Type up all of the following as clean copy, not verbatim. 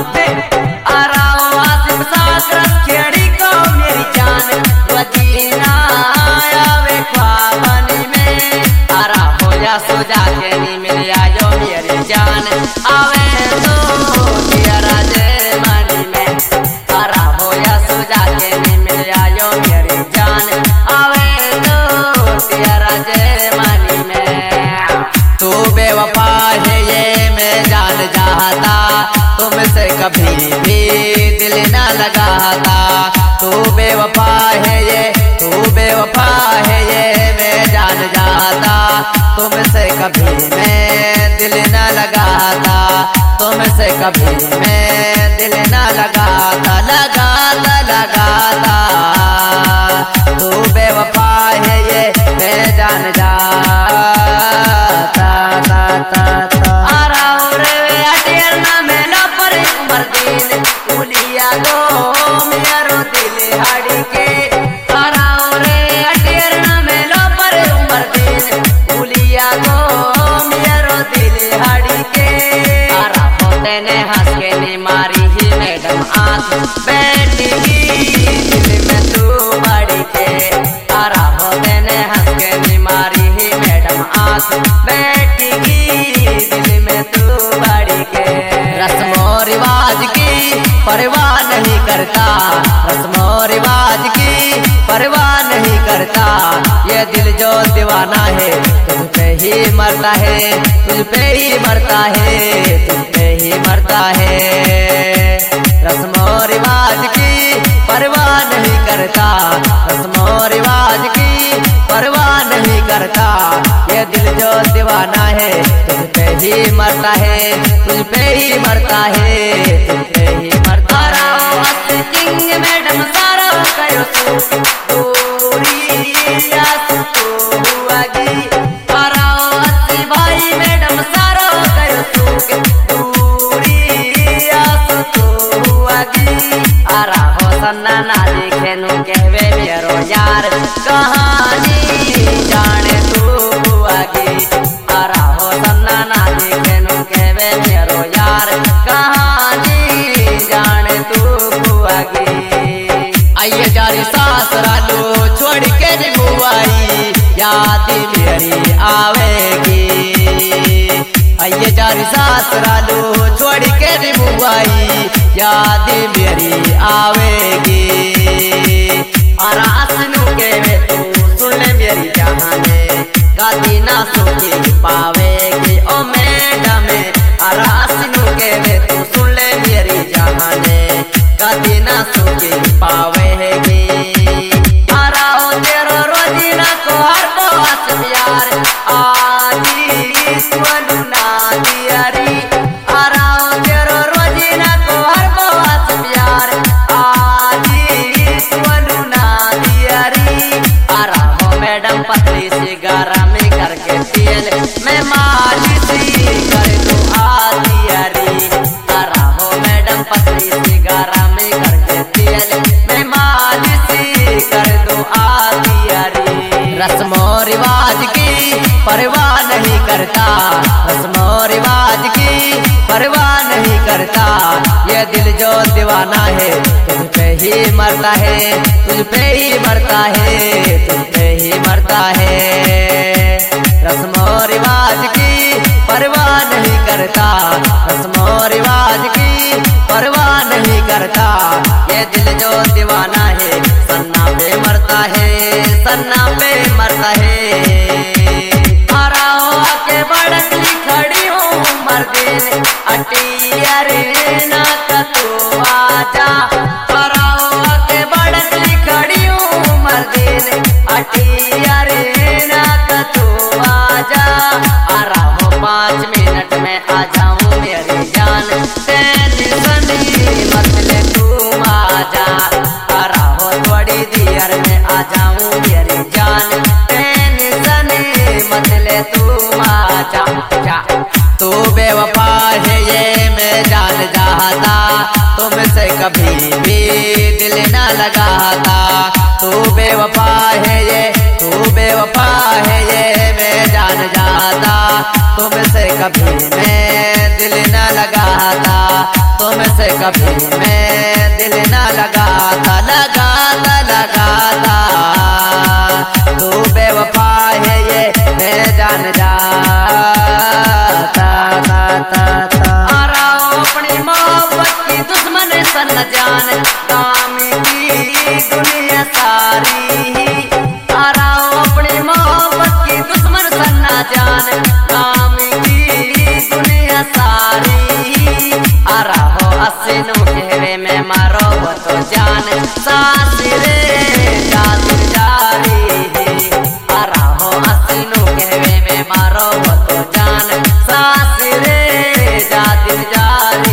खेड़ी को मेरी जान वजीना आवे ख्वाबनी में आरा होया सोजा के नी मिल आयो मेरी जान आवे तो तेरा जय मानी में आरा होया सोजा के नी मिल आयो मेरी जान आवे तो तेरा जय मानी में। तू बेवफा है ये मैं जान चाहता तुमसे कभी भी दिल ना लगाता। तू बेवफा है ये तू बेवफा है ये मैं जान जाता तुमसे कभी मैं दिल ना लगाता तुमसे कभी मैं दिल ना लगाता लगाता लगाता। तू बेवफा है ये मैं जान जाता उलिया गो मेरो दिल हाड़ी के कराओ रे अटेरना मेलो पर उमर दिन उलिया गो मेरो दिल हाड़ी के आरा होते ने हंस के ने मारी ही मैडम आंख बैठेगी दिल में तू बड़ी के आरा होते ने हंस के ने मारी ही मैडम आंख बैठेगी दिल में तू बड़ी के। रस्मों रिवाज की परवाह नहीं करता रस्मों रिवाज की परवाह नहीं करता ये दिल जो दीवाना है तुझ पे ही मरता है तुझ पे ही मरता है तुझ पे ही मरता है। रस्मों रिवाज की परवाह नहीं करता रस्मों रिवाज की परवाह नहीं करता ये दिल जो दीवाना है तुझ पे ही मरता है तुझ पे ही मरता है तुझ पे ही मरता। किंग मैडम सारा कयो दूरी आसु तो हुआगी कराओ अस्सी भाई मैडम सारा कयो दूरी आसु तो हुआगी आरा हो सन्ना ना देखे नु कहवे मेरो यार कहानी जाने तू हुआगी आरा हो सन्ना ना देखे नु कहवे मेरो यार कहानी जाने तू आइए जारी सासरालो छोड़ के निमुआई याद मेरी आवेगी आइए जारी सासरालो छोड़ के निमुआई याद मेरी आवेगी। आरासनू के वे तू सुन ले मेरी जहाने गाती ना सुखी पावेगी ओ मैडम आरासनू के वे तू सुन ले मेरी जहाने गाती ना सुखी पावेगी। आराओ तेरो रोजीना को हर बात प्यार आजी स्वनु ना दियारी आराओ तेरो रोजीना को हर बात प्यार आजी स्वनु ना दियारी आराओ मैडम पतली सी गारा में करके तेल मैं मालिश कर दूं आदियारी आराओ मैडम पतली सी गारा में करके तेल मैं मालिश कर दूं आदियारी। रस्मों रिवाज की परवाह नहीं करता रस्मों रिवाज की परवाह नहीं करता ये दिल जो दीवाना है तुझ पे ही मरता है तुझ पे ही मरता है तुझ पे ही मरता है। रस्मों रिवाज की परवाह नहीं करता रस्मों रिवाज की परवाह नहीं करता ये दिल जो दीवाना है सन्ना पे मरता है सन्ना पे मरता है। आराओ आके बड़कली खड़ी हूँ मर्दे अटिया रे ना तू आजा आराओ आके बड़कली खड़ी हूँ मर्दे अटिया रे ना तू आजा आराओ 5 मिनट में आ जाऊँ मेरी जान टेंशन मत ले तू आजा आराओ थोड़ी देर में आ जाऊँ मेरी जान टेंशन मत ले तू आजा जा। तू बेवफा है ये मैं जान चाहता तुमसे कभी भी दिल ना लगाता। तू बेवफा है ये तू बेवफा है ये मैं जान जाता तुमसे कभी मैं दिल ना लगाता तुमसे कभी मैं दिल ना लगाता लगाता लगाता, तू बेवफा है ये मैं जान जाता। आ रहा हूँ अपनी मोहब्बत की दुश्मन सन जान, काम की दुनिया सारी। आ रहा हूँ अपनी मोहब्बत की दुश्मन सन जान, काम की दुनिया सारी। आ रहा हो हसीनों कहवे में मारो वो तो जान, सांस रे जाती जारी। आ रहा हो हसीनों कहवे में मारो वो तो जान, सांस रे जाती जारी।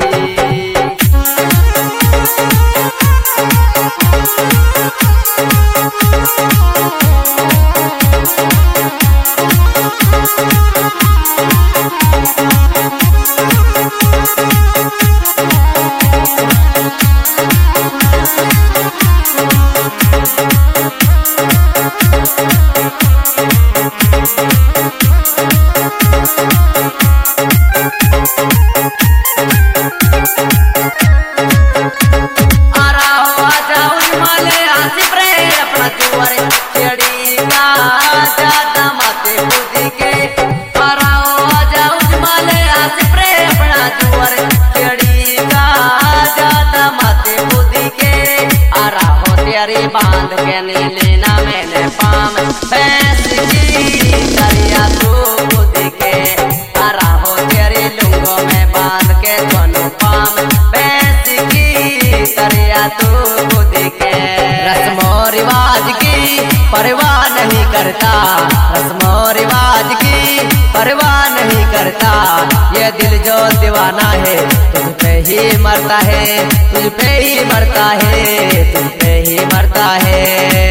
बांध के नीलेना मैंने पाम भैंस की दरिया तू खुद के। हरा हो तेरी लुंगों में बांध के दोनों पाम भैंस की दरिया तू खुद के। रस्मों रिवाज की परवाह नहीं करता, रस्मों रिवाज की परवाह नहीं करता। ये दिल जो दीवाना है तुझ पे ही मरता है, तुझ पे ही मरता है, तुझ पे ही मरता है।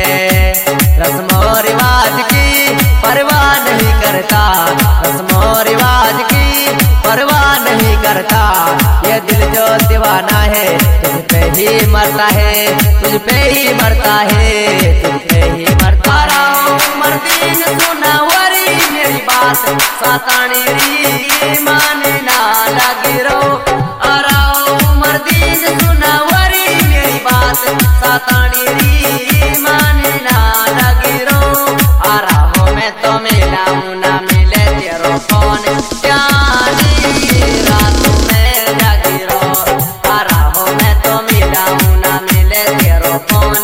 रस्मों रिवाज की परवाह नहीं करता, रस्मों रिवाज की परवाह नहीं करता। ये दिल जो दीवाना है तुझ पे ही मरता है, तुझ पे ही मरता है, तुझ पे ही मरता है। मर्दीन सुना वरी मेरी बात, सातानी री माने ना लगी रो। मर्दीन सुना वरी मेरी बात, सातानी री माने ना लगी रो। आ रहा हूँ मैं तो मिला हूँ ना मिले तेरो फोन, जानी रात में लगी रो। आ रहा हूँ मैं तो मिला हूँ ना मिले तेरो फोन,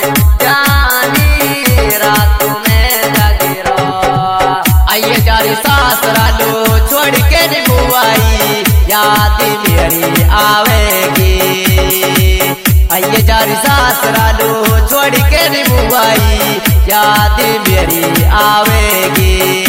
जानी रात में लगी रो। आइए जारी सासुरालो छोड़ के निभुआई, याद मेरी आवेगी। आइए जारी सासुरालो छोड़ के निभुआई, याद मेरी आवेगी।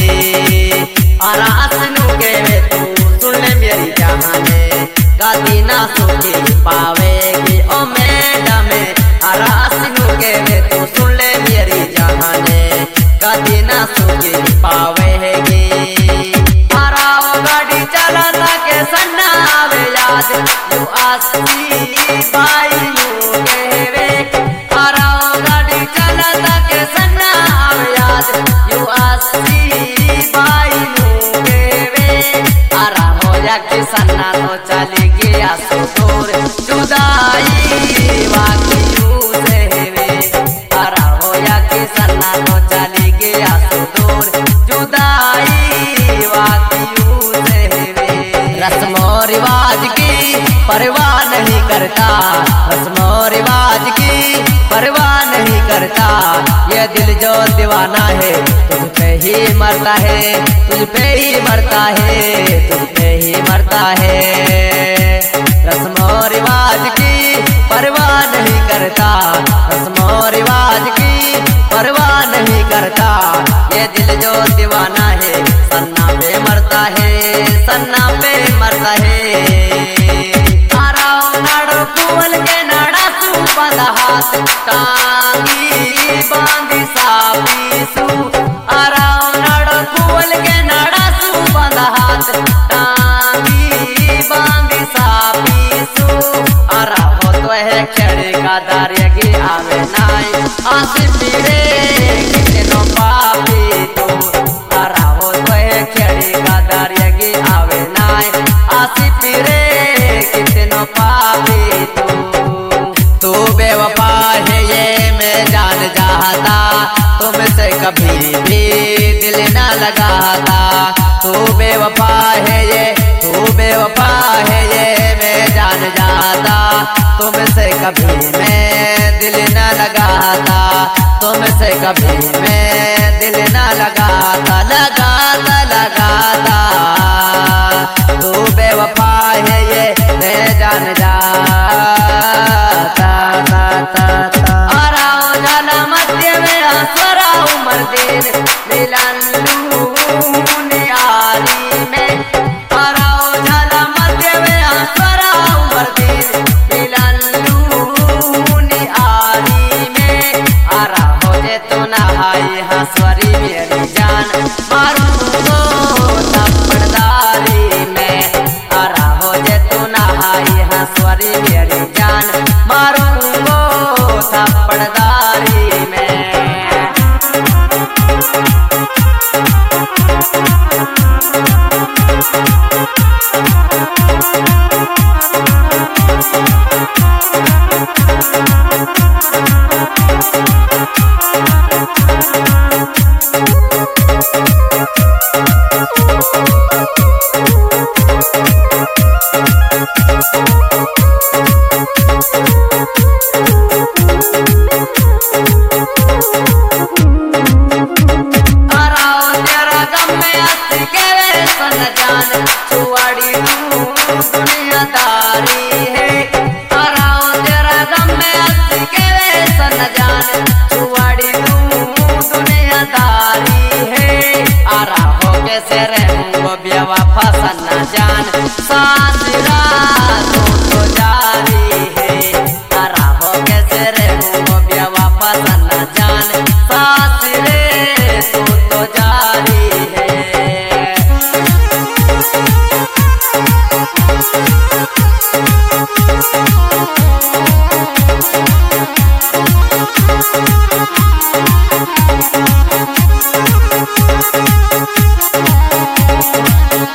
आरासनू के वे तू सुन ले मेरी जहाने, गाती ना सोची पावेगी ओ मैडम। आरासनू के वे तू सुन ले मेरी जहाने, गाती ना सोची पावेगी। आराओ गाड़ी चलाता के सन्ना आवे याद, यू आसी बाई नू कहवे। आराओ गाड़ी चलाता के सन्ना आवे याद, यू आसी बाई नू कहवे। आरा हो या के सन्ना तो चली गया सो दूर, जुदाई वाकी यू सहवे। आरा हो या के सन्ना तो चली गया सो दूर, जुदाई वाकी यू सहवे। रस्मों रिवाज की परवाह नहीं करता, रस्मों रिवाज की परवाह नहीं करता। ये दिल जो दीवाना है तुझ पे ही मरता है, तुझ पे ही मरता है, तुझ पे ही मरता है। रस्मों रिवाज की परवाह नहीं करता, रस्मों रिवाज की परवाह नहीं करता। ये दिल जो दीवाना है सन्ना पे मरता है, सन्ना पे मरता है। कुवल के नाड़ा सू बंद हाथ, टांगी बांधी सापीसू। आराओ नाड़ो कुवल के नाड़ा सू बंद हाथ, टांगी बांधी सापीसू। आराओ तो है खेड़े का दारिया की आवे नाई, आसी पीरे कितनो पापी तू। आराओ तो है खेड़े का दारिया की आवे नाई, आसी पीरे कितनो पापी। भी तू बेवफा है ये मैं जान जाता, तुमसे कभी भी दिल ना लगाता। तू बेवफा है ये, तू बेवफा है ये मैं जान जाता, तुमसे कभी मैं दिल ना लगाता, तुमसे कभी मैं दिल ना लगाता, लगाता लगाता। तू बेवफा है ये मैं जान जाता। आराओ जाना मध्य में आसरा उमर दिन मिलन लूने आरी में, आराओ जाना मध्य में आसरा उमर दिन मिलन लूने आरी में। आरा हो जे तो नहाई हंसवरी मेरी जान मारू थप्पड़दारी में, आरा हो जे तो नहाई हंसवरी मेरी